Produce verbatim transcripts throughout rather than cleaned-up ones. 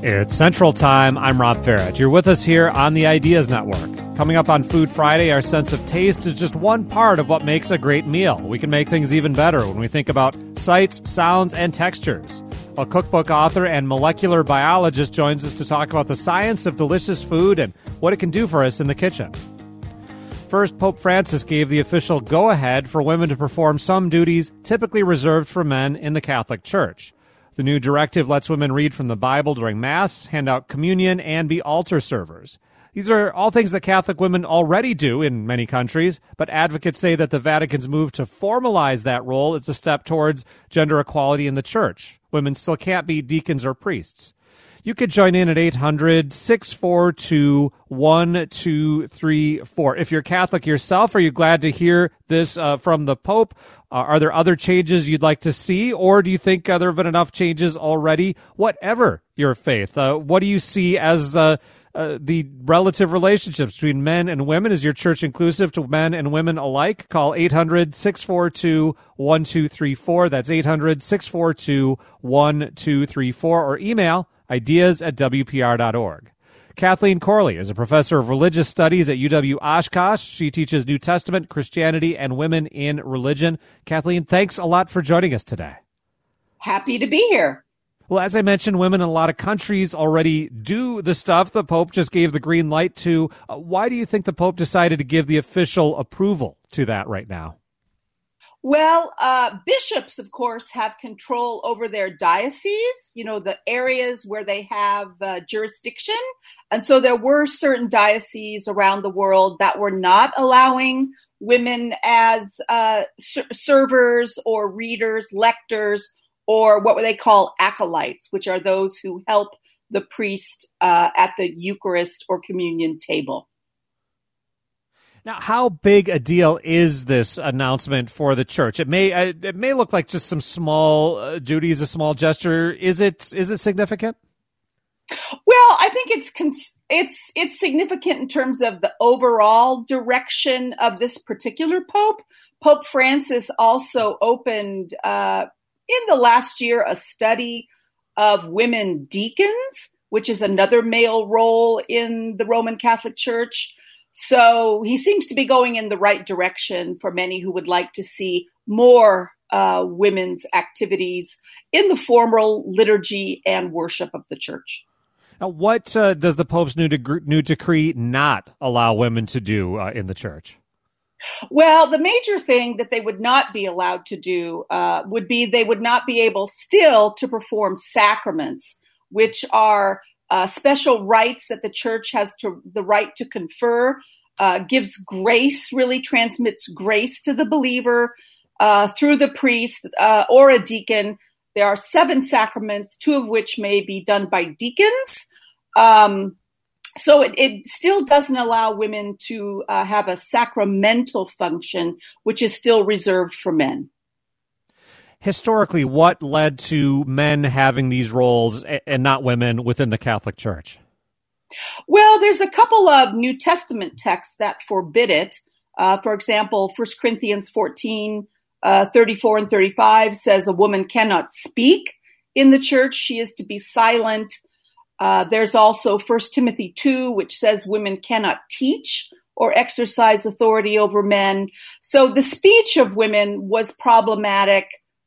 It's Central Time. I'm Rob Farrett. You're with us here on the Ideas Network. Coming up on Food Friday, our sense of taste is just one part of what makes a great meal. We can make things even better when we think about sights, sounds, and textures. A cookbook author and molecular biologist joins us to talk about the science of delicious food and what it can do for us in the kitchen. First, Pope Francis gave the official go-ahead for women to perform some duties typically reserved for men in the Catholic Church. The new directive lets women read from the Bible during Mass, hand out communion, and be altar servers. These are all things that Catholic women already do in many countries, but advocates say that the Vatican's move to formalize that role is a step towards gender equality in the Church. Women still can't be deacons or priests. You could join in at eight hundred, six four two, one two three four. If you're Catholic yourself, are you glad to hear this uh, from the Pope? Uh, are there other changes you'd like to see, or do you think uh, there have been enough changes already? Whatever your faith, uh, what do you see as uh, uh, the relative relationships between men and women? Is your church inclusive to men and women alike? Call eight hundred, six four two, one two three four. That's eight hundred, six four two, one two three four, or email ideas at w p r dot org. Kathleen Corley is a professor of religious studies at U W Oshkosh. She teaches New Testament, Christianity, and women in religion. Kathleen, thanks a lot for joining us today. Happy to be here. Well, as I mentioned, women in a lot of countries already do the stuff the Pope just gave the green light to. Uh, why do you think the Pope decided to give the official approval to that right now? Well, uh, bishops, of course, have control over their dioceses, you know, the areas where they have uh, jurisdiction. And so there were certain dioceses around the world that were not allowing women as uh, ser- servers or readers, lectors, or what they call acolytes, which are those who help the priest uh, at the Eucharist or communion table. Now, how big a deal is this announcement for the church? It may it may look like just some small uh, duties, a small gesture. Is it is it significant? Well, I think it's cons- it's it's significant in terms of the overall direction of this particular pope. Pope Francis also opened uh, in the last year a study of women deacons, which is another male role in the Roman Catholic Church. So he seems to be going in the right direction for many who would like to see more uh, women's activities in the formal liturgy and worship of the church. Now, what uh, does the Pope's new, deg- new decree not allow women to do uh, in the church? Well, the major thing that they would not be allowed to do uh, would be they would not be able still to perform sacraments, which are Uh, special rights that the church has to the right to confer, uh, gives grace, really transmits grace to the believer uh, through the priest uh, or a deacon. There are seven sacraments, two of which may be done by deacons. Um, so it, it still doesn't allow women to uh, have a sacramental function, which is still reserved for men. Historically, what led to men having these roles and not women within the Catholic Church? Well, there's a couple of New Testament texts that forbid it. Uh, for example, First Corinthians fourteen, uh, thirty-four and thirty-five says a woman cannot speak in the church. She is to be silent. Uh, there's also First Timothy two, which says women cannot teach or exercise authority over men. So the speech of women was problematic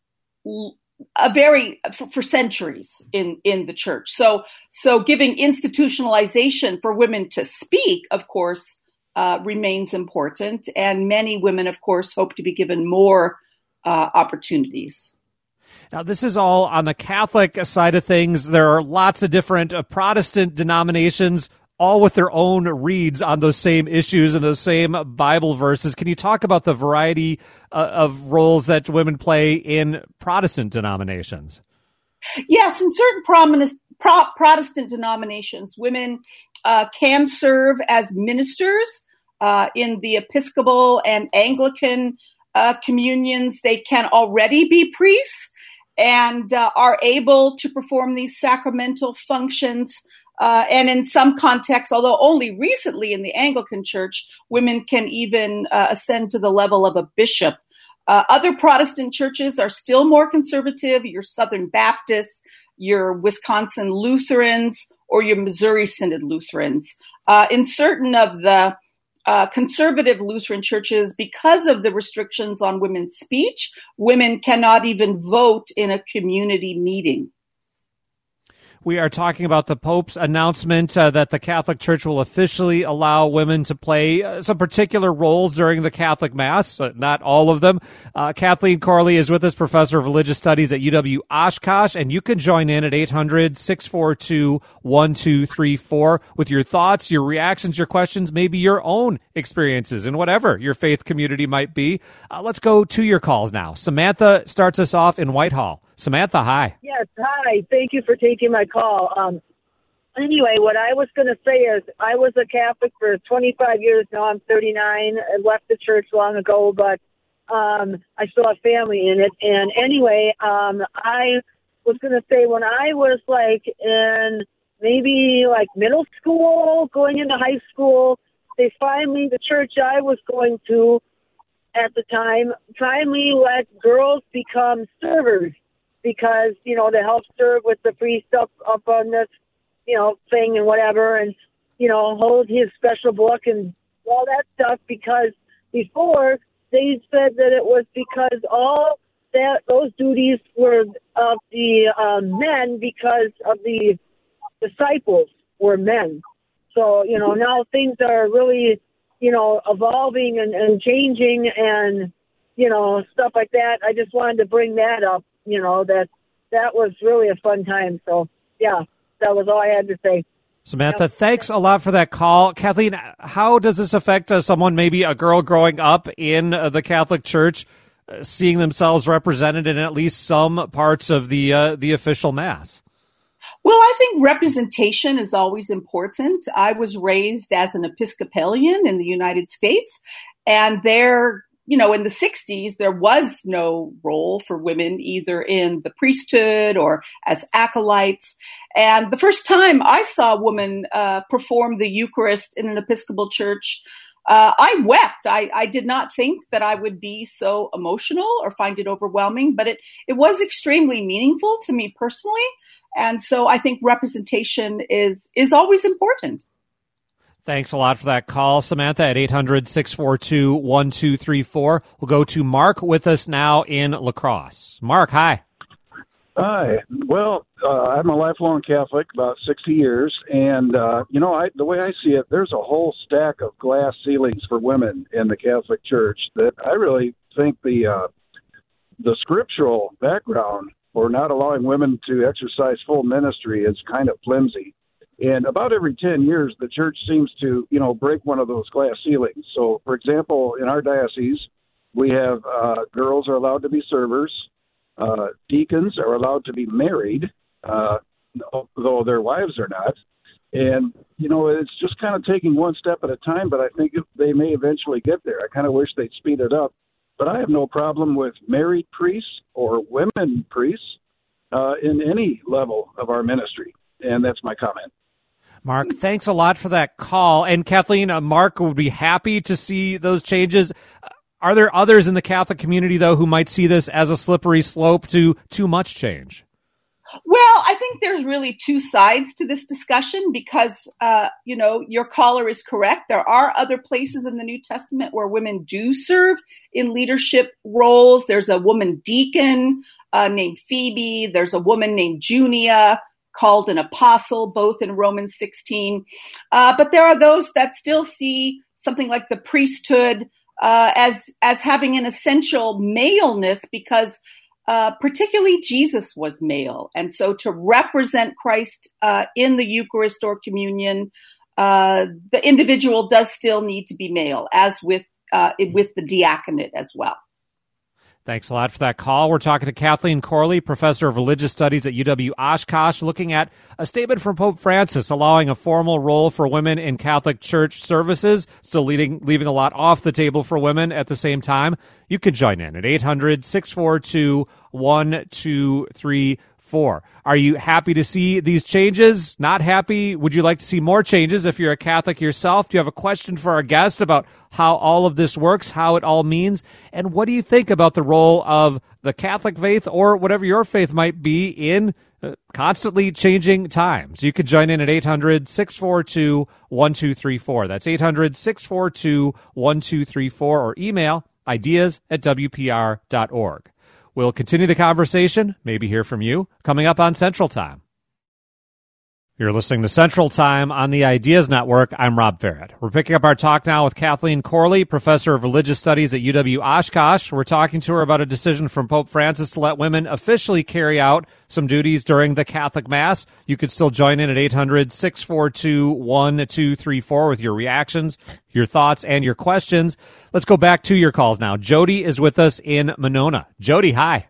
a very for, for centuries in, in the church. So, so giving institutionalization for women to speak, of course, uh, remains important. And many women, of course, hope to be given more uh, opportunities. Now, this is all on the Catholic side of things. There are lots of different uh, Protestant denominations, all with their own reads on those same issues and those same Bible verses. Can you talk about the variety uh, of roles that women play in Protestant denominations? Yes, in certain prominent, pro- Protestant denominations, women uh, can serve as ministers uh, in the Episcopal and Anglican uh, communions. They can already be priests and uh, are able to perform these sacramental functions. Uh, and in some contexts, although only recently in the Anglican Church, women can even uh, ascend to the level of a bishop. Uh, other Protestant churches are still more conservative. Your Southern Baptists, your Wisconsin Lutherans or your Missouri Synod Lutherans. Uh, in certain of the uh, conservative Lutheran churches, because of the restrictions on women's speech, women cannot even vote in a community meeting. We are talking about the Pope's announcement uh, that the Catholic Church will officially allow women to play uh, some particular roles during the Catholic Mass, uh, not all of them. Uh, Kathleen Corley is with us, professor of religious studies at U W Oshkosh, and you can join in at eight hundred, six four two, one two three four with your thoughts, your reactions, your questions, maybe your own experiences in whatever your faith community might be. Uh, let's go to your calls now. Samantha starts us off in Whitehall. Samantha, hi. Yes, hi. Thank you for taking my call. Um, anyway, what I was going to say is I was a Catholic for twenty-five years. Now I'm thirty-nine. I left the church long ago, but um, I still have family in it. And anyway, um, I was going to say when I was like in maybe like middle school, going into high school, they finally, the church I was going to at the time, finally let girls become servers. Because, you know, to help serve with the priest up, up on this, you know, thing and whatever, and, you know, hold his special book and all that stuff, because before they said that it was because all that those duties were of the um, men because of the disciples were men. So, you know, now things are really, you know, evolving and, and changing and, you know, stuff like that. I just wanted to bring that up. You know, that that was really a fun time. So, yeah, that was all I had to say. Samantha, yep. Thanks a lot for that call. Kathleen, how does this affect uh, someone, maybe a girl growing up in uh, the Catholic Church, uh, seeing themselves represented in at least some parts of the uh, the official Mass? Well, I think representation is always important. I was raised as an Episcopalian in the United States, and there You know, in the sixties, there was no role for women either in the priesthood or as acolytes. And the first time I saw a woman uh, perform the Eucharist in an Episcopal church, uh, I wept. I, I did not think that I would be so emotional or find it overwhelming, but it, it was extremely meaningful to me personally. And so I think representation is is always important. Thanks a lot for that call, Samantha, at eight hundred, six four two, one two three four. We'll go to Mark with us now in La Crosse. Mark, hi. Hi. Well, uh, I'm a lifelong Catholic, about sixty years, and, uh, you know, I, the way I see it, there's a whole stack of glass ceilings for women in the Catholic Church that I really think the uh, the scriptural background for not allowing women to exercise full ministry is kind of flimsy. And about every ten years, the church seems to, you know, break one of those glass ceilings. So, for example, in our diocese, we have uh, girls are allowed to be servers. Uh, deacons are allowed to be married, uh, though their wives are not. And, you know, it's just kind of taking one step at a time, but I think they may eventually get there. I kind of wish they'd speed it up. But I have no problem with married priests or women priests uh, in any level of our ministry. And that's my comment. Mark, thanks a lot for that call. And Kathleen, uh, Mark would be happy to see those changes. Uh, are there others in the Catholic community, though, who might see this as a slippery slope to too much change? Well, I think there's really two sides to this discussion because, uh, you know, your caller is correct. There are other places in the New Testament where women do serve in leadership roles. There's a woman deacon uh, named Phoebe. There's a woman named Junia, called an apostle, both in Romans sixteen. Uh, but there are those that still see something like the priesthood uh, as as having an essential maleness because uh, particularly Jesus was male. And so to represent Christ uh, in the Eucharist or communion, uh, the individual does still need to be male, as with uh, with the diaconate as well. Thanks a lot for that call. We're talking to Kathleen Corley, professor of religious studies at U W Oshkosh, looking at a statement from Pope Francis allowing a formal role for women in Catholic Church services, still leaving, leaving a lot off the table for women at the same time. You could join in at eight hundred, six four two, one two three four. Are you happy to see these changes? Not happy? Would you like to see more changes if you're a Catholic yourself? Do you have a question for our guest about how all of this works, how it all means? And what do you think about the role of the Catholic faith or whatever your faith might be in uh, constantly changing times? You could join in at eight hundred, six four two, one two three four. That's eight hundred, six four two, one two three four, or email ideas at w p r dot org. We'll continue the conversation, maybe hear from you, coming up on Central Time. You're listening to Central Time on the Ideas Network. I'm Rob Farrett. We're picking up our talk now with Kathleen Corley, professor of religious studies at U W Oshkosh. We're talking to her about a decision from Pope Francis to let women officially carry out some duties during the Catholic Mass. You could still join in at eight hundred, six four two, one two three four with your reactions, your thoughts, and your questions. Let's go back to your calls now. Jody is with us in Monona. Jody, hi.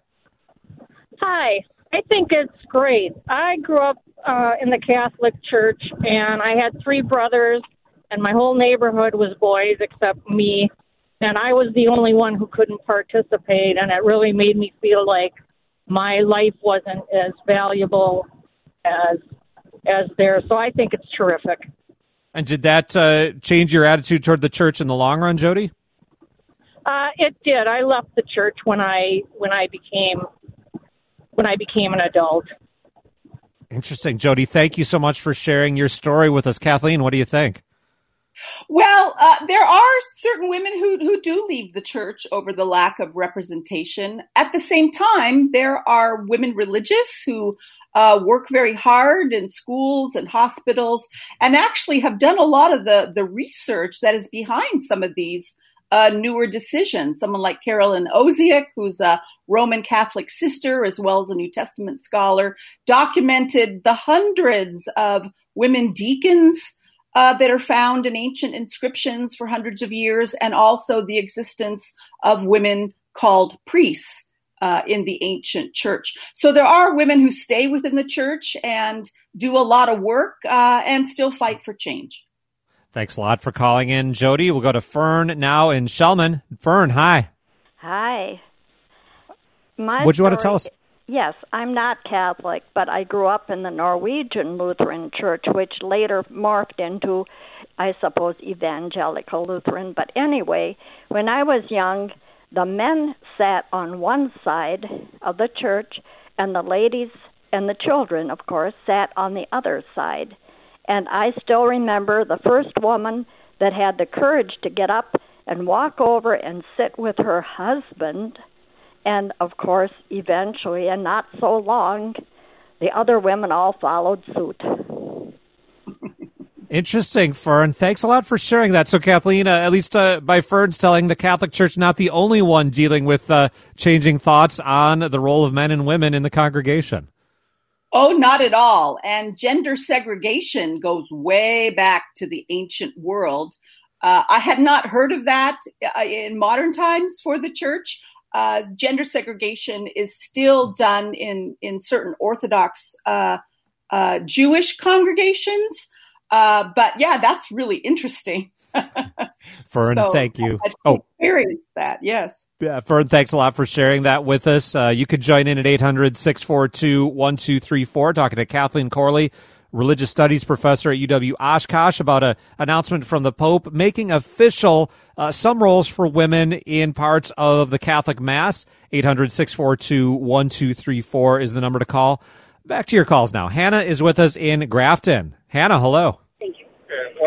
Hi. I think it's great. I grew up uh, in the Catholic Church, and I had three brothers, and my whole neighborhood was boys except me, and I was the only one who couldn't participate, and it really made me feel like my life wasn't as valuable as as theirs. So I think it's terrific. And did that uh, change your attitude toward the church in the long run, Jody? Uh, it did. I left the church when I when I became when I became an adult. Interesting. Jody, thank you so much for sharing your story with us. Kathleen, what do you think? Well, uh, there are certain women who, who do leave the church over the lack of representation. At the same time, there are women religious who uh, work very hard in schools and hospitals and actually have done a lot of the, the research that is behind some of these Uh, newer decisions. Someone like Carolyn Oziak, who's a Roman Catholic sister as well as a New Testament scholar, documented the hundreds of women deacons uh, that are found in ancient inscriptions for hundreds of years, and also the existence of women called priests uh, in the ancient church. So there are women who stay within the church and do a lot of work uh, and still fight for change. Thanks a lot for calling in, Jody. We'll go to Fern now in Shellman. Fern, hi. Hi. My what do you story, want to tell us? Yes, I'm not Catholic, but I grew up in the Norwegian Lutheran Church, which later morphed into, I suppose, Evangelical Lutheran. But anyway, when I was young, the men sat on one side of the church, and the ladies and the children, of course, sat on the other side. And I still remember the first woman that had the courage to get up and walk over and sit with her husband. And, of course, eventually, and not so long, the other women all followed suit. Interesting, Fern. Thanks a lot for sharing that. So, Kathleen, uh, at least uh, by Fern's telling, the Catholic Church not the only one dealing with uh, changing thoughts on the role of men and women in the congregation. Oh, not at all. And gender segregation goes way back to the ancient world. Uh, I had not heard of that uh, in modern times for the church. Uh, gender segregation is still done in, in certain Orthodox uh, uh, Jewish congregations. Uh, but yeah, that's really interesting. Fern, so, thank you. I oh, experienced that, yes. Yeah, Fern, thanks a lot for sharing that with us. Uh, you could join in at eight hundred, six four two, one two three four, talking to Kathleen Corley, religious studies professor at U W Oshkosh, about an announcement from the Pope making official uh, some roles for women in parts of the Catholic Mass. eight hundred, six four two, one two three four is the number to call. Back to your calls now. Hannah is with us in Grafton. Hannah, hello. Thank you.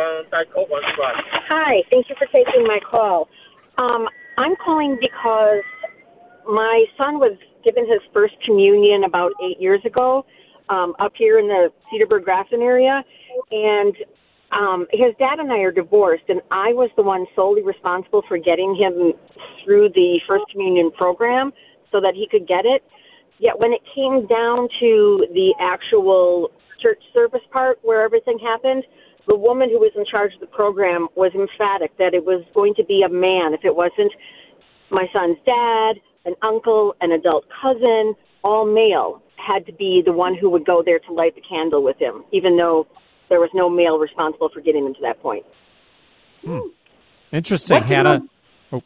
Hi, thank you for taking my call. Um, I'm calling because my son was given his first communion about eight years ago um, up here in the Cedarburg-Grafton area, and um, his dad and I are divorced, and I was the one solely responsible for getting him through the first communion program so that he could get it. Yet when it came down to the actual church service part where everything happened, the woman who was in charge of the program was emphatic that it was going to be a man. If it wasn't my son's dad, an uncle, an adult cousin, all male, had to be the one who would go there to light the candle with him, even though there was no male responsible for getting them to that point. Hmm. Interesting, what Hannah. Oh.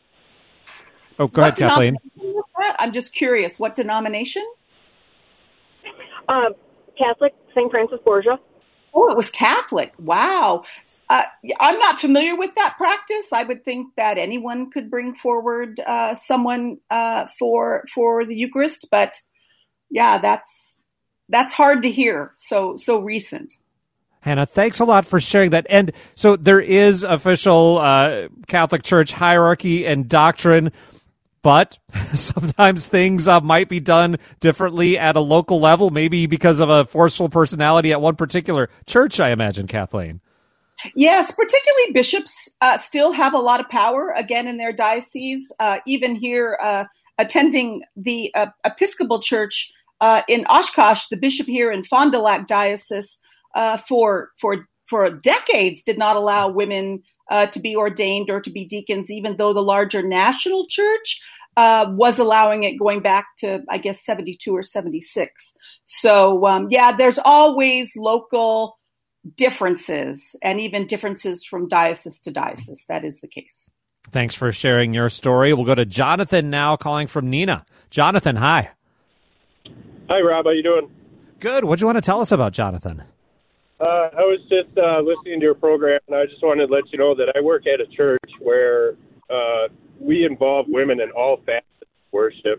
oh, go ahead, Kathleen. I'm just curious. What denomination? Uh, Catholic, Saint Francis Borgia. Oh, it was Catholic. Wow. Uh, I'm not familiar with that practice. I would think that anyone could bring forward uh, someone uh, for for the Eucharist, but yeah, that's that's hard to hear. So so recent. Hannah, thanks a lot for sharing that. And so there is official uh, Catholic Church hierarchy and doctrine, but sometimes things uh, might be done differently at a local level, maybe because of a forceful personality at one particular church, I imagine, Kathleen. Yes, particularly bishops uh, still have a lot of power, again, in their diocese. Uh, even here, uh, attending the uh, Episcopal Church uh, in Oshkosh, the bishop here in Fond du Lac Diocese, uh, for for for decades did not allow women Uh, to be ordained or to be deacons, even though the larger national church uh, was allowing it going back to, I guess, seventy-two or seventy-six. So, um, yeah, there's always local differences and even differences from diocese to diocese. That is the case. Thanks for sharing your story. We'll go to Jonathan now, calling from Neenah. Jonathan, hi. Hi, Rob. How you doing? Good. What do you want to tell us about, Jonathan? Uh, I was just uh, listening to your program, and I just wanted to let you know that I work at a church where uh, we involve women in all facets of worship.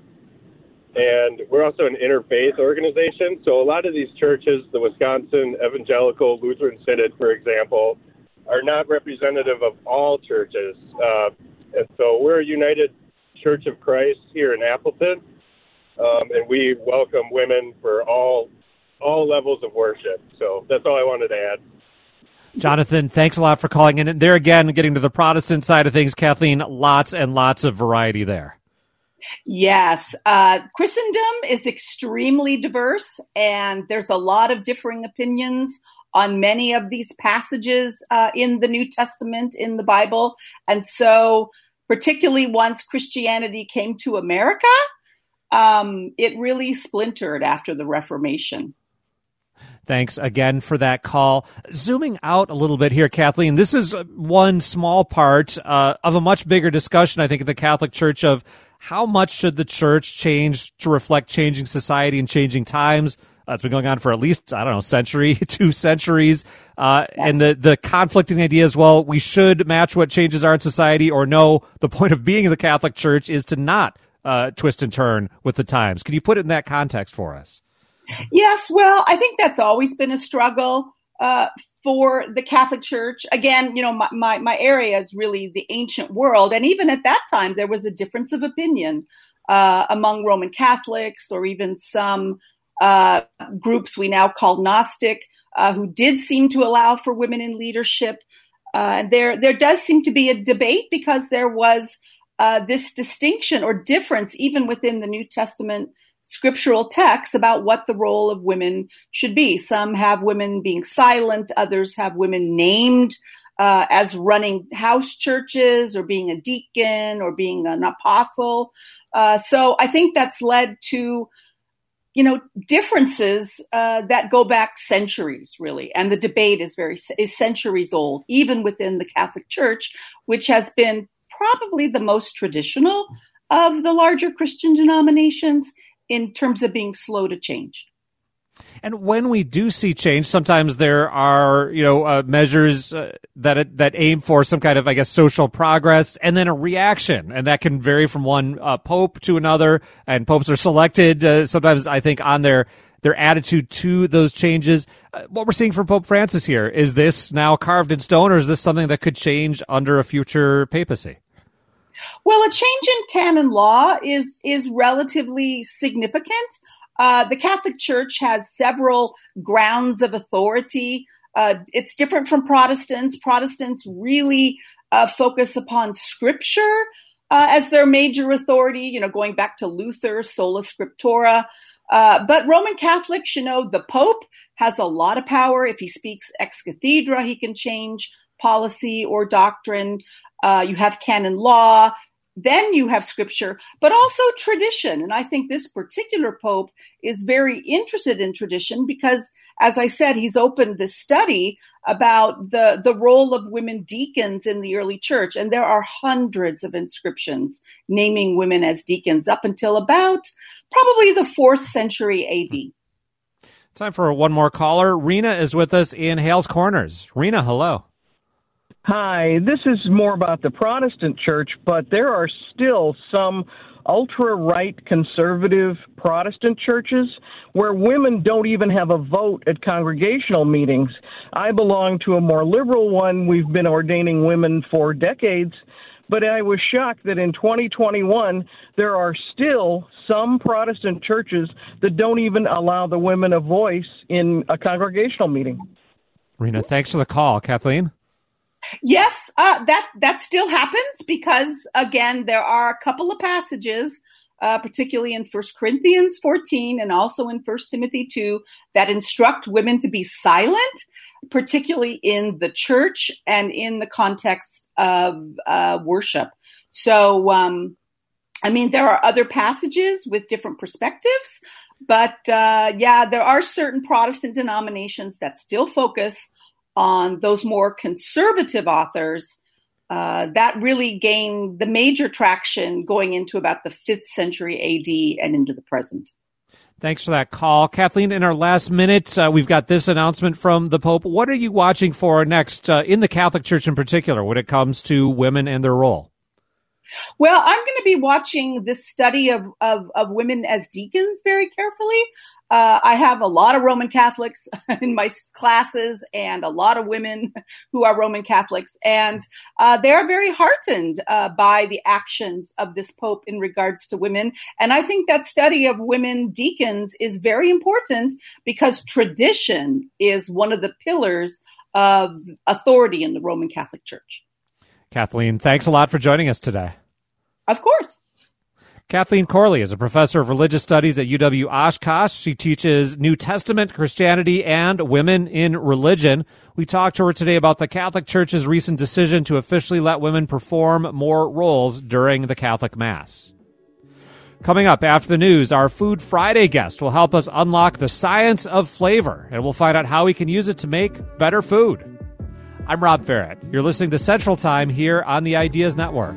And we're also an interfaith organization. So a lot of these churches, the Wisconsin Evangelical Lutheran Synod, for example, are not representative of all churches. Uh, and so we're a United Church of Christ here in Appleton, um, and we welcome women for all all levels of worship. So that's all I wanted to add. Jonathan, thanks a lot for calling in. And there again, getting to the Protestant side of things, Kathleen, lots and lots of variety there. Yes. Uh, Christendom is extremely diverse, and there's a lot of differing opinions on many of these passages uh, in the New Testament, in the Bible. And so particularly once Christianity came to America, um, it really splintered after the Reformation. Thanks again for that call. Zooming out a little bit here, Kathleen, this is one small part uh, of a much bigger discussion, I think, in the Catholic Church of how much should the church change to reflect changing society and changing times. Uh, it's been going on for at least, I don't know, century, two centuries. Uh, yes. And the, the conflicting idea as well, we should match what changes are in society, or no, the point of being in the Catholic Church is to not uh, twist and turn with the times. Can you put it in that context for us? Yes, well, I think that's always been a struggle uh, for the Catholic Church. Again, you know, my, my, my area is really the ancient world. And even at that time, there was a difference of opinion uh, among Roman Catholics, or even some uh, groups we now call Gnostic, uh, who did seem to allow for women in leadership. Uh, there, there does seem to be a debate because there was uh, this distinction or difference even within the New Testament scriptural texts about what the role of women should be. Some have women being silent. Others have women named uh, as running house churches, or being a deacon, or being an apostle. Uh, so I think that's led to, you know, differences uh, that go back centuries, really. And the debate is very is centuries old, even within the Catholic Church, which has been probably the most traditional of the larger Christian denominations in terms of being slow to change. And when we do see change, sometimes there are, you know, uh, measures uh, that that aim for some kind of, I guess, social progress, and then a reaction, and that can vary from one uh, pope to another. And popes are selected uh, sometimes, I think, on their their attitude to those changes. Uh, what we're seeing from Pope Francis here, is this now carved in stone, or is this something that could change under a future papacy? Well, a change in canon law is is relatively significant. Uh, the Catholic Church has several grounds of authority. Uh, it's different from Protestants. Protestants really uh, focus upon Scripture uh, as their major authority, you know, going back to Luther, sola scriptura. Uh, but Roman Catholics, you know, the Pope has a lot of power. If he speaks ex cathedra, he can change policy or doctrine. Uh, you have canon law, then you have scripture, but also tradition. And I think this particular pope is very interested in tradition because, as I said, he's opened this study about the, the role of women deacons in the early church. And there are hundreds of inscriptions naming women as deacons up until about probably the fourth century A D. Time for one more caller. Rena is with us in Hales Corners. Rena, hello. Hi, this is more about the Protestant church, but there are still some ultra-right conservative Protestant churches where women don't even have a vote at congregational meetings. I belong to a more liberal one. We've been ordaining women for decades, but I was shocked that in twenty twenty-one, there are still some Protestant churches that don't even allow the women a voice in a congregational meeting. Rena, thanks for the call. Kathleen? Yes, uh, that, that still happens because, again, there are a couple of passages, uh, particularly in First Corinthians fourteen and also in First Timothy two, that instruct women to be silent, particularly in the church and in the context of uh, worship. So, um, I mean, there are other passages with different perspectives, but uh, yeah, there are certain Protestant denominations that still focus on those more conservative authors uh, that really gained the major traction going into about the fifth century A D and into the present. Thanks for that call. Kathleen, in our last minute, uh, we've got this announcement from the Pope. What are you watching for next uh, in the Catholic Church in particular when it comes to women and their role? Well, I'm going to be watching this study of, of, of women as deacons very carefully. Uh, I have a lot of Roman Catholics in my classes and a lot of women who are Roman Catholics. And uh, they are very heartened uh, by the actions of this Pope in regards to women. And I think that study of women deacons is very important because tradition is one of the pillars of authority in the Roman Catholic Church. Kathleen, thanks a lot for joining us today. Of course. Kathleen Corley is a professor of religious studies at U W Oshkosh. She teaches New Testament Christianity and women in religion. We talked to her today about the Catholic Church's recent decision to officially let women perform more roles during the Catholic Mass. Coming up after the news, our Food Friday guest will help us unlock the science of flavor, and we'll find out how we can use it to make better food. I'm Rob Ferret. You're listening to Central Time here on the Ideas Network.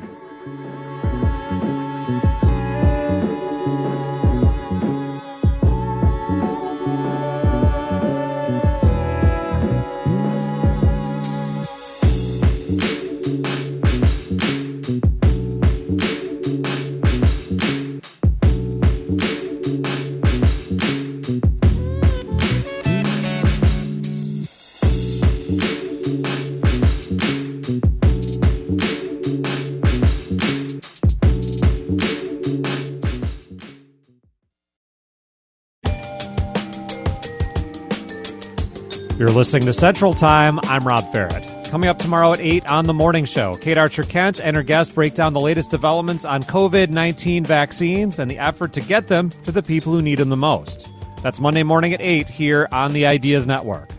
You're listening to Central Time. I'm Rob Ferret. Coming up tomorrow at eight on The Morning Show, Kate Archer-Kent and her guests break down the latest developments on covid nineteen vaccines and the effort to get them to the people who need them the most. That's Monday morning at eight here on the Ideas Network.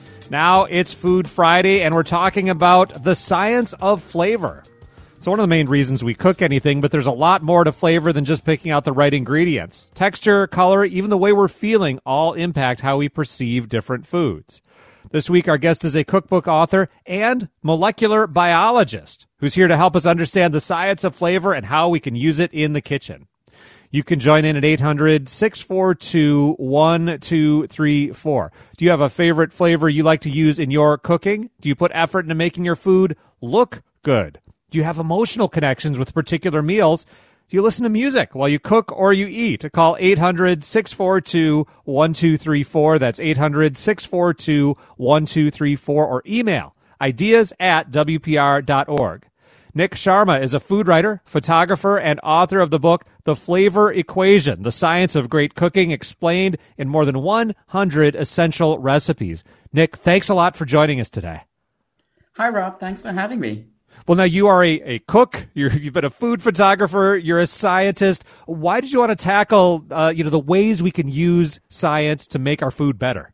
Now it's Food Friday, and we're talking about the science of flavor. It's one of the main reasons we cook anything, but there's a lot more to flavor than just picking out the right ingredients. Texture, color, even the way we're feeling all impact how we perceive different foods. This week, our guest is a cookbook author and molecular biologist who's here to help us understand the science of flavor and how we can use it in the kitchen. You can join in at eight hundred, six four two, one two three four. Do you have a favorite flavor you like to use in your cooking? Do you put effort into making your food look good? Do you have emotional connections with particular meals? Do you listen to music while you cook or you eat? Call eight hundred, six four two, one two three four. That's eight hundred, six four two, one two three four. Or email ideas at w p r dot org. Nick Sharma is a food writer, photographer, and author of the book The Flavor Equation, The Science of Great Cooking Explained in More Than one hundred Essential Recipes. Nick, thanks a lot for joining us today. Hi, Rob. Thanks for having me. Well, now you are a, a cook, you're, you've been a food photographer, you're a scientist. Why did you want to tackle, uh, you know, the ways we can use science to make our food better?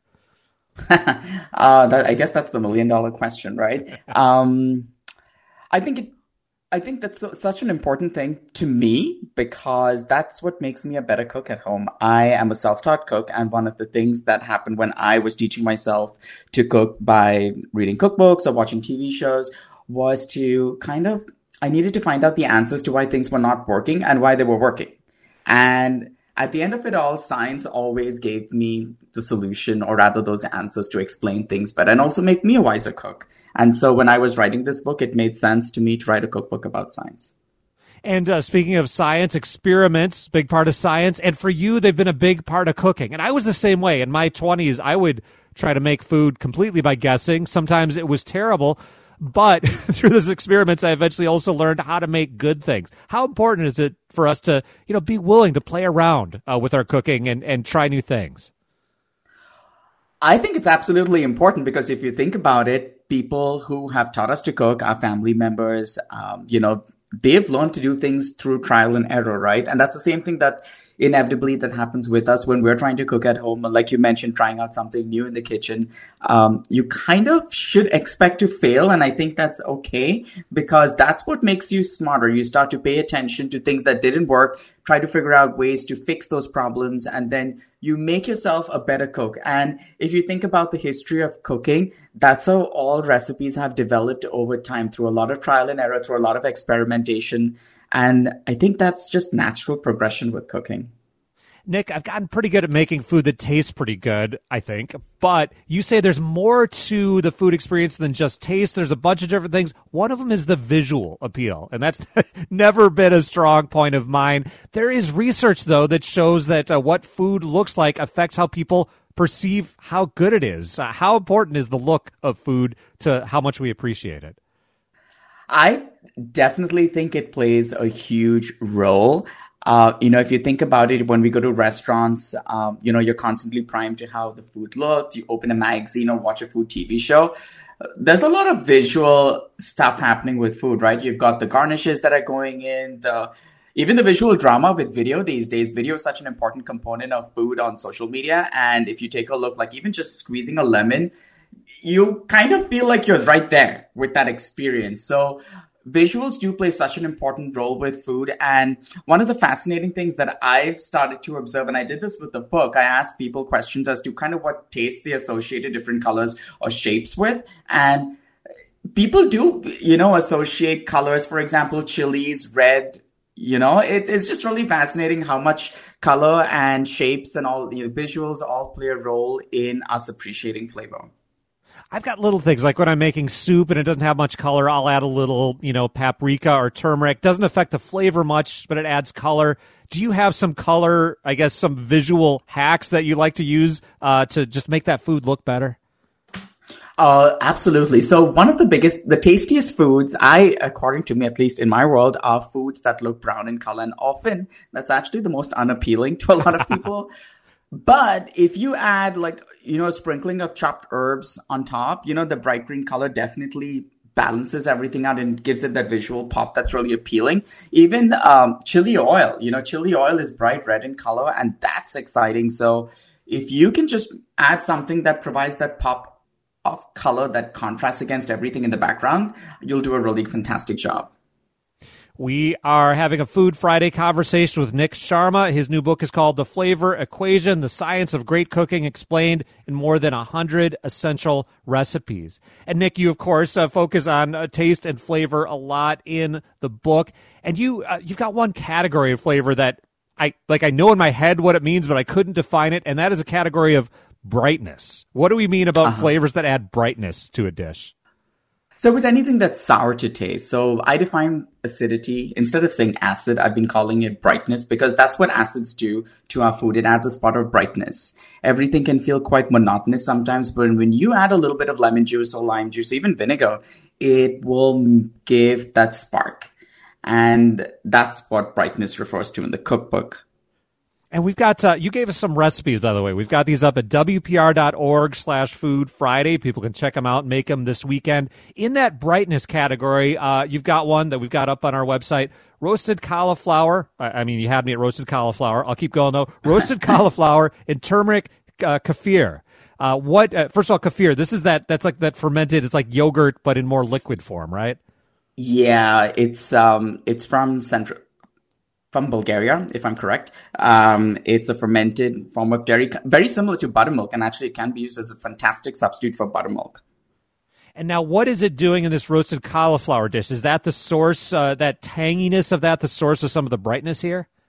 uh, that, I guess that's the million dollar question, right? Um, I think it, I think that's so, such an important thing to me because that's what makes me a better cook at home. I am a self-taught cook, and one of the things that happened when I was teaching myself to cook by reading cookbooks or watching T V shows was to kind of, I needed to find out the answers to why things were not working and why they were working. And at the end of it all, science always gave me the solution, or rather those answers to explain things better and also make me a wiser cook. And so when I was writing this book, it made sense to me to write a cookbook about science. And uh, speaking of science, experiments, big part of science. And for you, they've been a big part of cooking. And I was the same way. In my twenties, I would try to make food completely by guessing. Sometimes it was terrible. But through those experiments, I eventually also learned how to make good things. How important is it for us to, you know, be willing to play around uh, with our cooking and, and try new things? I think it's absolutely important because if you think about it, people who have taught us to cook, our family members, um, you know, they've learned to do things through trial and error, right? And that's the same thing that inevitably that happens with us when we're trying to cook at home. Like you mentioned, trying out something new in the kitchen. Um, you kind of should expect to fail. And I think that's okay because that's what makes you smarter. You start to pay attention to things that didn't work, try to figure out ways to fix those problems, and then you make yourself a better cook. And if you think about the history of cooking, that's how all recipes have developed over time through a lot of trial and error, through a lot of experimentation. And I think that's just natural progression with cooking. Nick, I've gotten pretty good at making food that tastes pretty good, I think. But you say there's more to the food experience than just taste. There's a bunch of different things. One of them is the visual appeal. And that's never been a strong point of mine. There is research, though, that shows that uh, what food looks like affects how people perceive how good it is. Uh, how important is the look of food to how much we appreciate it? I definitely think it plays a huge role. Uh, you know, if you think about it, when we go to restaurants, um, you know, you're constantly primed to how the food looks. You open a magazine or watch a food T V show. There's a lot of visual stuff happening with food, right? You've got the garnishes that are going in, the even the visual drama with video these days. Video is such an important component of food on social media. And if you take a look, like even just squeezing a lemon, you kind of feel like you're right there with that experience. So visuals do play such an important role with food. And one of the fascinating things that I've started to observe, and I did this with the book, I asked people questions as to kind of what taste they associated different colors or shapes with. And people do, you know, associate colors, for example, chilies, red. You know, it, it's just really fascinating how much color and shapes and all, you know, visuals all play a role in us appreciating flavor. I've got little things like when I'm making soup and it doesn't have much color, I'll add a little, you know, paprika or turmeric. Doesn't affect the flavor much, but it adds color. Do you have some color, I guess, some visual hacks that you like to use uh, to just make that food look better? Uh, absolutely. So one of the biggest, the tastiest foods, I, according to me, at least in my world, are foods that look brown in color. And often that's actually the most unappealing to a lot of people. But if you add like, you know, a sprinkling of chopped herbs on top, you know, the bright green color definitely balances everything out and gives it that visual pop that's really appealing. Even um, chili oil, you know, chili oil is bright red in color and that's exciting. So if you can just add something that provides that pop of color that contrasts against everything in the background, you'll do a really fantastic job. We are having a Food Friday conversation with Nick Sharma. His new book is called The Flavor Equation, The Science of Great Cooking Explained in More Than one hundred Essential Recipes. And Nick, you, of course, uh, focus on uh, taste and flavor a lot in the book. And you, uh, you've got one category of flavor that I, like, I know in my head what it means, but I couldn't define it. And that is a category of brightness. What do we mean about uh-huh. flavors that add brightness to a dish? So it's anything that's sour to taste. So I define acidity. Instead of saying acid, I've been calling it brightness because that's what acids do to our food. It adds a spot of brightness. Everything can feel quite monotonous sometimes, but when you add a little bit of lemon juice or lime juice, or even vinegar, it will give that spark. And that's what brightness refers to in the cookbook. And we've got, uh, you gave us some recipes, by the way. We've got these up at W P R dot org slash food Friday. People can check them out and make them this weekend. In that brightness category, uh, you've got one that we've got up on our website, roasted cauliflower. I, I mean, you had me at roasted cauliflower. I'll keep going, though. Roasted cauliflower and turmeric uh, kefir. Uh, what, uh, first of all, kefir, this is that, that's like that fermented, it's like yogurt, but in more liquid form, right? Yeah, it's, um, it's from Central. From Bulgaria, if I'm correct. Um, it's a fermented form of dairy, very similar to buttermilk, and actually it can be used as a fantastic substitute for buttermilk. And now what is it doing in this roasted cauliflower dish? Is that the source, uh, that tanginess of that, the source of some of the brightness here?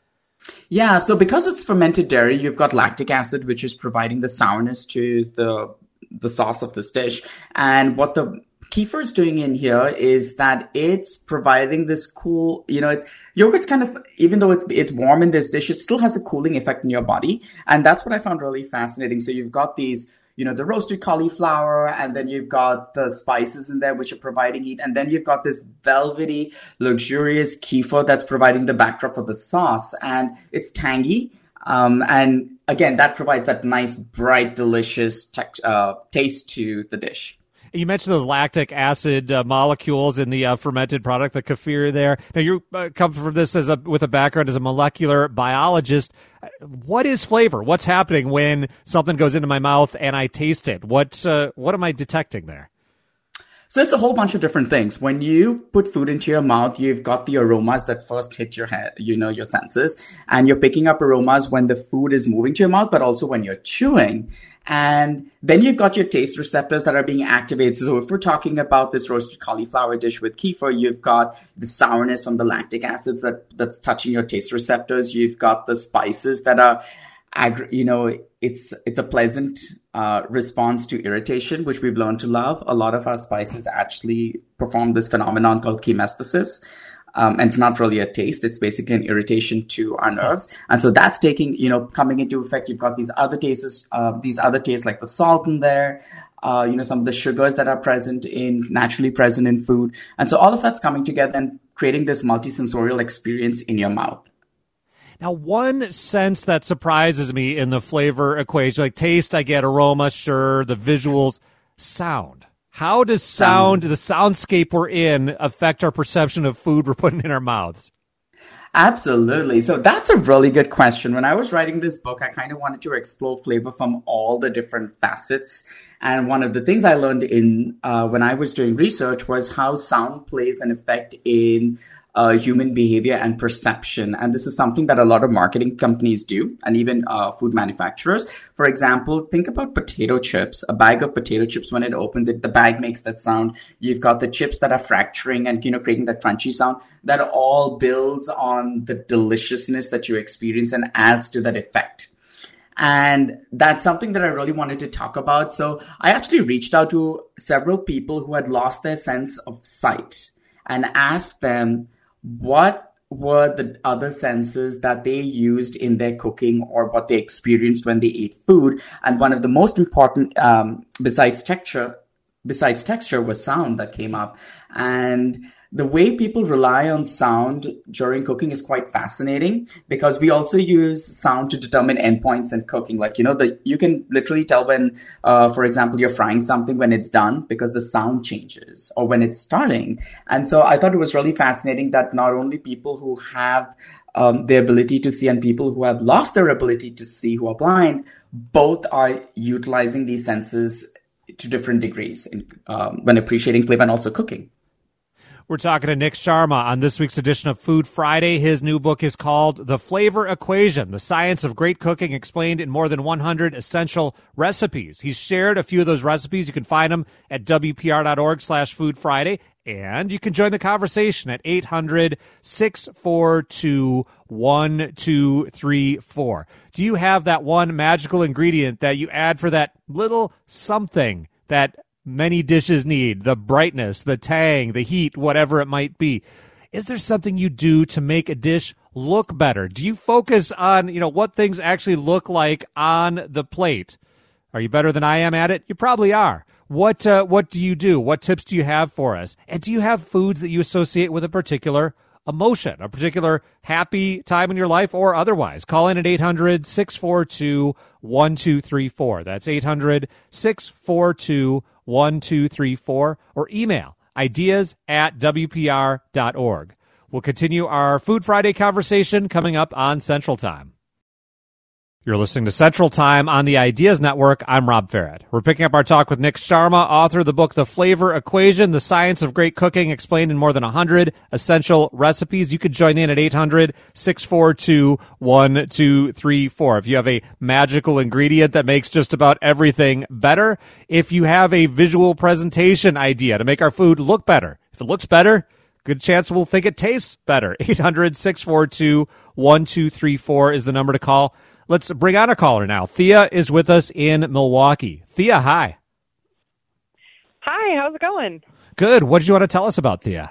Yeah, so because it's fermented dairy, you've got lactic acid, which is providing the sourness to the the sauce of this dish. And what the kefir is doing in here is that it's providing this cool, you know, it's yogurt's kind of, even though it's it's warm in this dish, it still has a cooling effect in your body. And that's what I found really fascinating. So you've got these, you know, the roasted cauliflower, and then you've got the spices in there, which are providing heat. And then you've got this velvety, luxurious kefir that's providing the backdrop for the sauce. And it's tangy. Um, and again, that provides that nice, bright, delicious tech, uh, taste to the dish. You mentioned those lactic acid uh, molecules in the uh, fermented product, the kefir there. Now, you uh, come from this as a, with a background as a molecular biologist. What is flavor? What's happening when something goes into my mouth and I taste it? What, uh, what am I detecting there? So it's a whole bunch of different things. When you put food into your mouth, you've got the aromas that first hit your head, you know, your senses, and you're picking up aromas when the food is moving to your mouth, but also when you're chewing. And then you've got your taste receptors that are being activated. So if we're talking about this roasted cauliflower dish with kefir, you've got the sourness from the lactic acids that, that's touching your taste receptors. You've got the spices that are, you know, it's it's a pleasant uh, response to irritation, which we've learned to love. A lot of our spices actually perform this phenomenon called chemesthesis. Um, and it's not really a taste. It's basically an irritation to our nerves. And so that's taking, you know, coming into effect. You've got these other tastes, uh, these other tastes like the salt in there, uh, you know, some of the sugars that are present in, naturally present in food. And so all of that's coming together and creating this multisensorial experience in your mouth. Now, one sense that surprises me in the flavor equation, like taste, I get aroma, sure, the visuals, sound. How does sound, the soundscape we're in, affect our perception of food we're putting in our mouths? Absolutely. So that's a really good question. When I was writing this book, I kind of wanted to explore flavor from all the different facets. And one of the things I learned in uh, when I was doing research was how sound plays an effect in Uh, human behavior and perception. And this is something that a lot of marketing companies do, and even uh, food manufacturers. For example, think about potato chips. A bag of potato chips, when it opens it, the bag makes that sound. You've got the chips that are fracturing and, you know, creating that crunchy sound. That all builds on the deliciousness that you experience and adds to that effect. And that's something that I really wanted to talk about. So I actually reached out to several people who had lost their sense of sight and asked them, what were the other senses that they used in their cooking or what they experienced when they ate food? And one of the most important, um, besides texture, besides texture was sound that came up. And the way people rely on sound during cooking is quite fascinating because we also use sound to determine endpoints in cooking. Like, you know, the, you can literally tell when, uh, for example, you're frying something when it's done because the sound changes or when it's starting. And so I thought it was really fascinating that not only people who have um, the ability to see and people who have lost their ability to see, who are blind, both are utilizing these senses to different degrees in, um, when appreciating flavor and also cooking. We're talking to Nick Sharma on this week's edition of Food Friday. His new book is called The Flavor Equation, The Science of Great Cooking Explained in More Than one hundred Essential Recipes. He's shared a few of those recipes. You can find them at W P R dot org slash Food Friday. And you can join the conversation at eight hundred, six four two, one two three four. Do you have that one magical ingredient that you add for that little something that many dishes need, the brightness, the tang, the heat, whatever it might be? Is there something you do to make a dish look better? Do you focus on, you know, what things actually look like on the plate? Are you better than I am at it? You probably are. What uh, what do you do? What tips do you have for us? And do you have foods that you associate with a particular emotion, a particular happy time in your life or otherwise? Call in at eight hundred, six four two, one two three four. That's eight hundred, six four two, one two three four, or email ideas at W P R dot org. We'll continue our Food Friday conversation coming up on Central Time. You're listening to Central Time on the Ideas Network. I'm Rob Farrett. We're picking up our talk with Nick Sharma, author of the book The Flavor Equation, The Science of Great Cooking Explained in More Than one hundred Essential Recipes. You could join in at eight hundred, six four two, one two three four. If you have a magical ingredient that makes just about everything better, if you have a visual presentation idea to make our food look better, if it looks better, good chance we'll think it tastes better. eight hundred, six four two, one two three four is the number to call. Let's bring on a caller now. Thea is with us in Milwaukee. Thea, hi. Hi, how's it going? Good. What did you want to tell us about, Thea?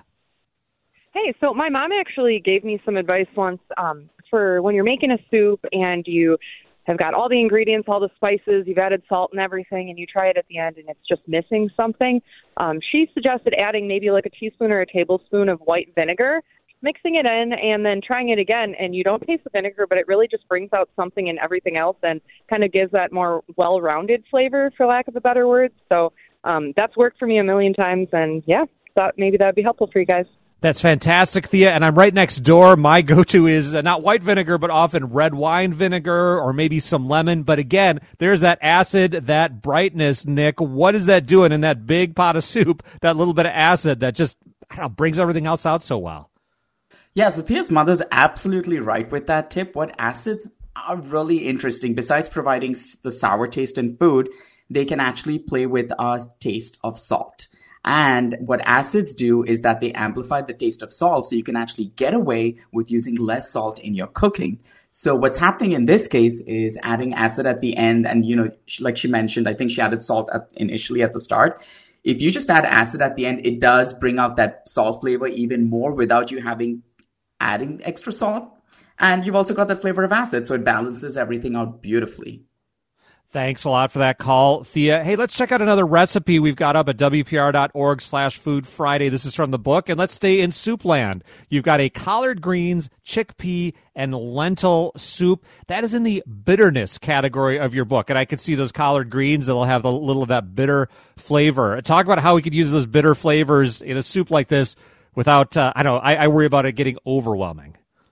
Hey, so my mom actually gave me some advice once um, for when you're making a soup and you have got all the ingredients, all the spices, you've added salt and everything, and you try it at the end and it's just missing something. Um, she suggested adding maybe like a teaspoon or a tablespoon of white vinegar, mixing it in, and then trying it again, and you don't taste the vinegar, but it really just brings out something in everything else and kind of gives that more well-rounded flavor, for lack of a better word. So um, that's worked for me a million times, and yeah, thought maybe that would be helpful for you guys. That's fantastic, Thea, and I'm right next door. My go-to is uh, not white vinegar, but often red wine vinegar or maybe some lemon. But again, there's that acid, that brightness, Nick. What is that doing in that big pot of soup, that little bit of acid that just I don't know, brings everything else out so well? Yeah, so Thea's mother's absolutely right with that tip. What acids are really interesting, besides providing the sour taste in food, they can actually play with our taste of salt. And what acids do is that they amplify the taste of salt, so you can actually get away with using less salt in your cooking. So what's happening in this case is adding acid at the end. And, you know, like she mentioned, I think she added salt at, initially at the start. If you just add acid at the end, it does bring out that salt flavor even more without you having adding extra salt. And you've also got that flavor of acid, so it balances everything out beautifully. Thanks a lot for that call, Thea. Hey, let's check out another recipe we've got up at W P R dot org slash Food Friday. This is from the book, and let's stay in soup land. You've got a collard greens, chickpea, and lentil soup. That is in the bitterness category of your book, and I can see those collard greens that'll have a little of that bitter flavor. Talk about how we could use those bitter flavors in a soup like this without, uh, I don't know, I, I worry about it getting overwhelming.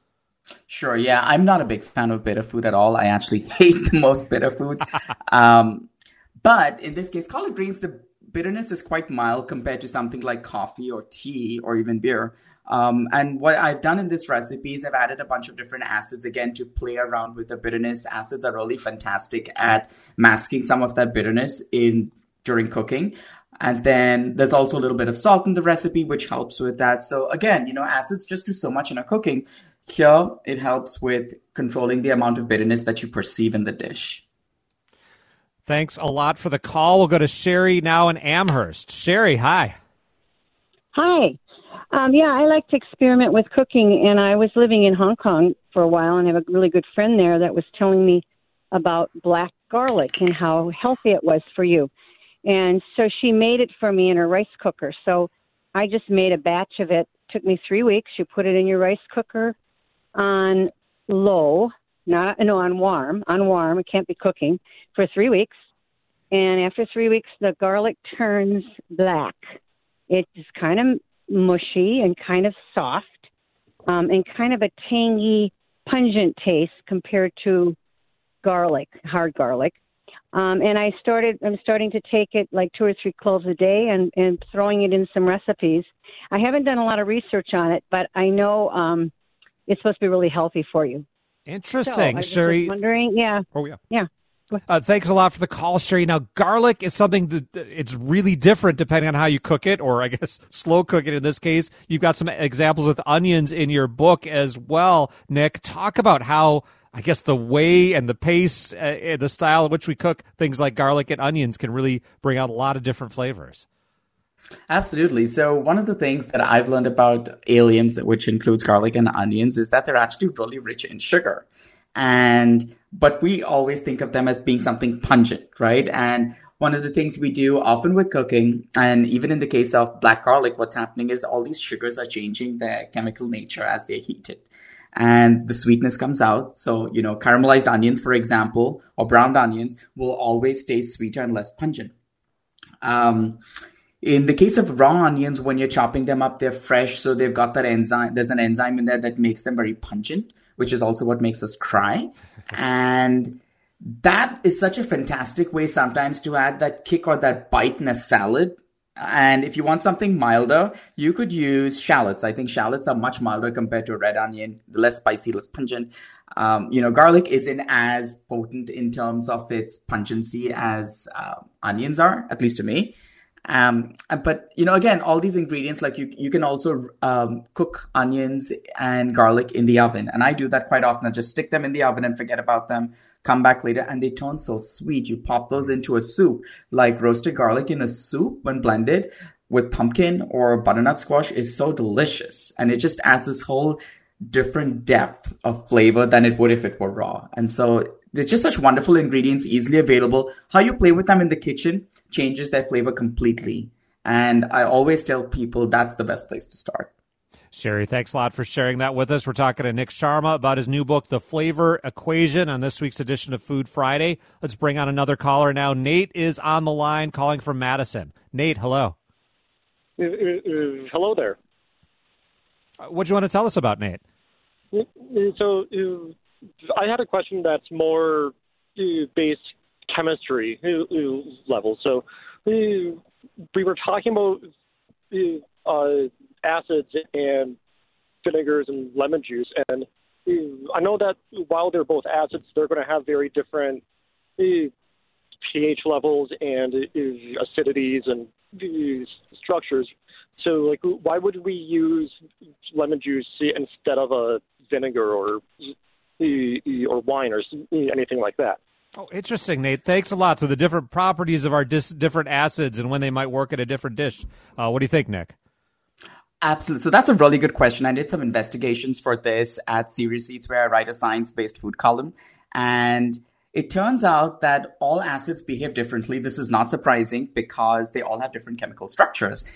Sure, yeah. I'm not a big fan of bitter food at all. I actually hate most bitter foods. um, but in this case, collard greens, the bitterness is quite mild compared to something like coffee or tea or even beer. Um, and what I've done in this recipe is I've added a bunch of different acids, again, to play around with the bitterness. Acids are really fantastic at masking some of that bitterness in during cooking. And then there's also a little bit of salt in the recipe, which helps with that. So again, you know, acids just do so much in our cooking. Here, it helps with controlling the amount of bitterness that you perceive in the dish. Thanks a lot for the call. We'll go to Sherry now in Amherst. Sherry, hi. Hi. Um, yeah, I like to experiment with cooking, and I was living in Hong Kong for a while, and I have a really good friend there that was telling me about black garlic and how healthy it was for you. And so she made it for me in her rice cooker. So I just made a batch of it. It took me three weeks. You put it in your rice cooker on low, not no, on warm, on warm. It can't be cooking for three weeks. And after three weeks, the garlic turns black. It's kind of mushy and kind of soft, um, and kind of a tangy, pungent taste compared to garlic, hard garlic. Um, and I started, I'm starting to take it like two or three cloves a day and, and throwing it in some recipes. I haven't done a lot of research on it, but I know um, it's supposed to be really healthy for you. Interesting, so Sherry. Wondering, yeah. Oh, yeah. Yeah. Uh, thanks a lot for the call, Sherry. Now, garlic is something that it's really different depending on how you cook it, or I guess slow cook it in this case. You've got some examples with onions in your book as well, Nick. Talk about how, I guess, the way and the pace, uh, the style in which we cook things like garlic and onions can really bring out a lot of different flavors. Absolutely. So one of the things that I've learned about alliums, which includes garlic and onions, is that they're actually really rich in sugar. And but we always think of them as being something pungent, right? And one of the things we do often with cooking, and even in the case of black garlic, what's happening is all these sugars are changing their chemical nature as they're heated. And the sweetness comes out. So, you know, caramelized onions, for example, or browned onions will always taste sweeter and less pungent. Um, in the case of raw onions, when you're chopping them up, they're fresh. So they've got that enzyme. There's an enzyme in there that makes them very pungent, which is also what makes us cry. And that is such a fantastic way sometimes to add that kick or that bite in a salad. And if you want something milder, you could use shallots. I think shallots are much milder compared to a red onion, less spicy, less pungent. Um, you know, garlic isn't as potent in terms of its pungency as uh, onions are, at least to me. Um, but, you know, again, all these ingredients, like you, you can also um, cook onions and garlic in the oven. And I do that quite often. I just stick them in the oven and forget about them, come back later, and they turn so sweet. You pop those into a soup, like roasted garlic in a soup when blended with pumpkin or butternut squash is so delicious. And it just adds this whole different depth of flavor than it would if it were raw. And so they're just such wonderful ingredients, easily available. How you play with them in the kitchen changes their flavor completely. And I always tell people that's the best place to start. Sherry, thanks a lot for sharing that with us. We're talking to Nick Sharma about his new book, The Flavor Equation, on this week's edition of Food Friday. Let's bring on another caller now. Nate is on the line calling from Madison. Nate, hello. Uh, uh, hello there. What do you want to tell us about, Nate? So uh, I had a question that's more uh, base chemistry uh, uh, level. So uh, we were talking about uh, uh, acids and vinegars and lemon juice, and uh, I know that while they're both acids, they're going to have very different uh, pH levels and uh, acidities and uh, structures. So, like, why would we use lemon juice instead of a vinegar or or wine or anything like that? Oh, interesting, Nate. Thanks a lot. So the different properties of our dis- different acids and when they might work at a different dish. Uh, what do you think, Nick? Absolutely. So that's a really good question. I did some investigations for this at Serious Eats, where I write a science-based food column. And it turns out that all acids behave differently. This is not surprising because they all have different chemical structures.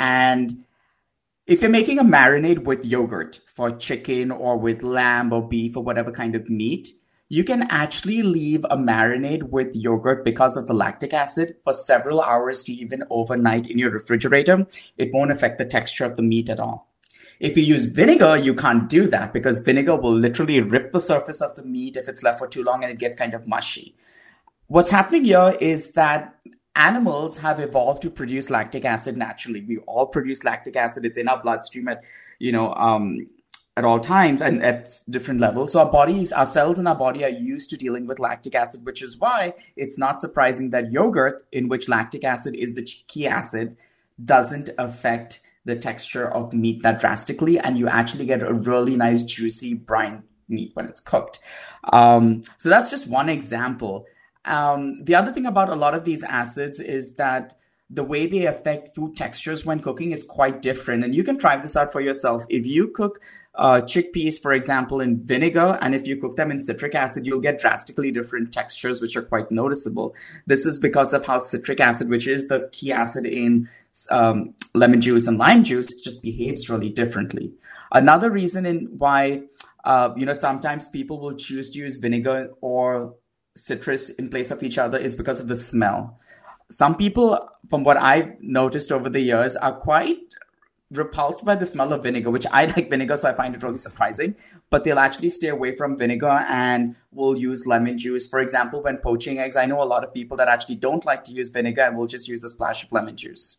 And if you're making a marinade with yogurt for chicken or with lamb or beef or whatever kind of meat, you can actually leave a marinade with yogurt because of the lactic acid for several hours to even overnight in your refrigerator. It won't affect the texture of the meat at all. If you use vinegar, you can't do that because vinegar will literally rip the surface of the meat if it's left for too long and it gets kind of mushy. What's happening here is that animals have evolved to produce lactic acid naturally. We all produce lactic acid. It's in our bloodstream at, you know, um, at all times and at different levels. So our bodies, our cells in our body are used to dealing with lactic acid, which is why it's not surprising that yogurt, in which lactic acid is the key acid, doesn't affect the texture of meat that drastically, and you actually get a really nice, juicy, brine meat when it's cooked. Um, so that's just one example. Um, the other thing about a lot of these acids is that the way they affect food textures when cooking is quite different. And you can try this out for yourself. If you cook uh, chickpeas, for example, in vinegar, and if you cook them in citric acid, you'll get drastically different textures, which are quite noticeable. This is because of how citric acid, which is the key acid in um, lemon juice and lime juice, just behaves really differently. Another reason in why, uh, you know, sometimes people will choose to use vinegar or citrus in place of each other is because of the smell. Some people, from what I've noticed over the years, are quite repulsed by the smell of vinegar, which I like vinegar, so I find it really surprising. But they'll actually stay away from vinegar and will use lemon juice. For example, when poaching eggs, I know a lot of people that actually don't like to use vinegar and will just use a splash of lemon juice.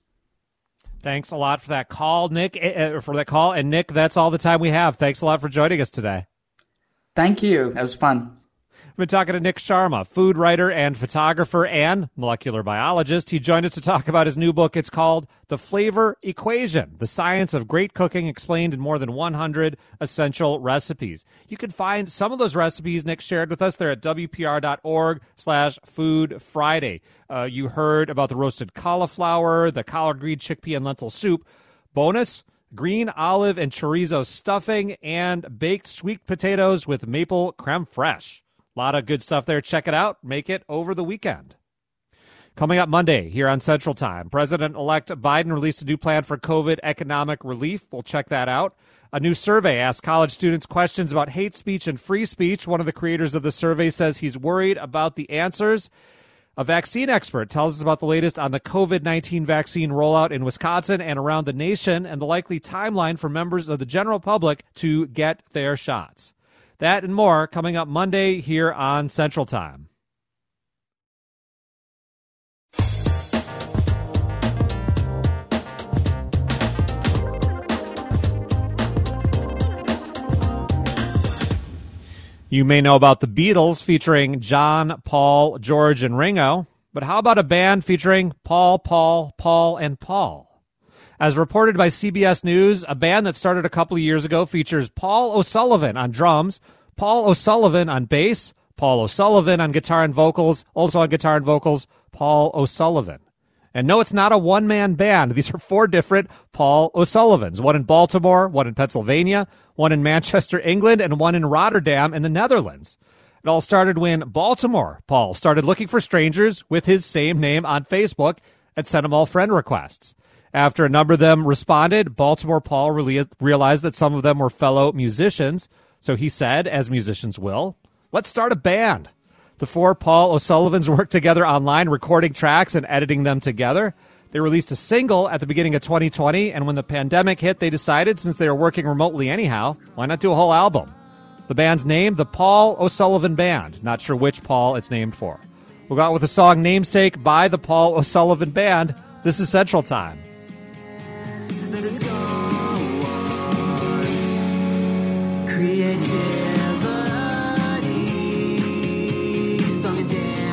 Thanks a lot for that call, Nick. Uh, for that call, and Nick, that's all the time we have. Thanks a lot for joining us today. Thank you. It was fun. We've been talking to Nick Sharma, food writer and photographer and molecular biologist. He joined us to talk about his new book. It's called The Flavor Equation, the science of great cooking explained in more than one hundred essential recipes. You can find some of those recipes Nick shared with us there at W P R dot org slash food Friday. Uh, you heard about the roasted cauliflower, the collard green chickpea and lentil soup. Bonus, green olive and chorizo stuffing, and baked sweet potatoes with maple creme fraiche. A lot of good stuff there. Check it out. Make it over the weekend. Coming up Monday here on Central Time, President-elect Biden released a new plan for COVID economic relief. We'll check that out. A new survey asked college students questions about hate speech and free speech. One of the creators of the survey says he's worried about the answers. A vaccine expert tells us about the latest on the COVID nineteen vaccine rollout in Wisconsin and around the nation and the likely timeline for members of the general public to get their shots. That and more coming up Monday here on Central Time. You may know about the Beatles featuring John, Paul, George, and Ringo. But how about a band featuring Paul, Paul, Paul, and Paul? As reported by C B S News, a band that started a couple of years ago features Paul O'Sullivan on drums, Paul O'Sullivan on bass, Paul O'Sullivan on guitar and vocals, also on guitar and vocals, Paul O'Sullivan. And no, it's not a one-man band. These are four different Paul O'Sullivans, one in Baltimore, one in Pennsylvania, one in Manchester, England, and one in Rotterdam in the Netherlands. It all started when Baltimore Paul started looking for strangers with his same name on Facebook and sent them all friend requests. After a number of them responded, Baltimore Paul really realized that some of them were fellow musicians. So he said, as musicians will, let's start a band. The four Paul O'Sullivans worked together online, recording tracks and editing them together. They released a single at the beginning of twenty twenty, and when the pandemic hit, they decided, since they were working remotely anyhow, why not do a whole album? The band's named the Paul O'Sullivan Band. Not sure which Paul it's named for. We'll go out with a song Namesake by the Paul O'Sullivan Band. This is Central Time. Let us go on. Creativity, song and dance.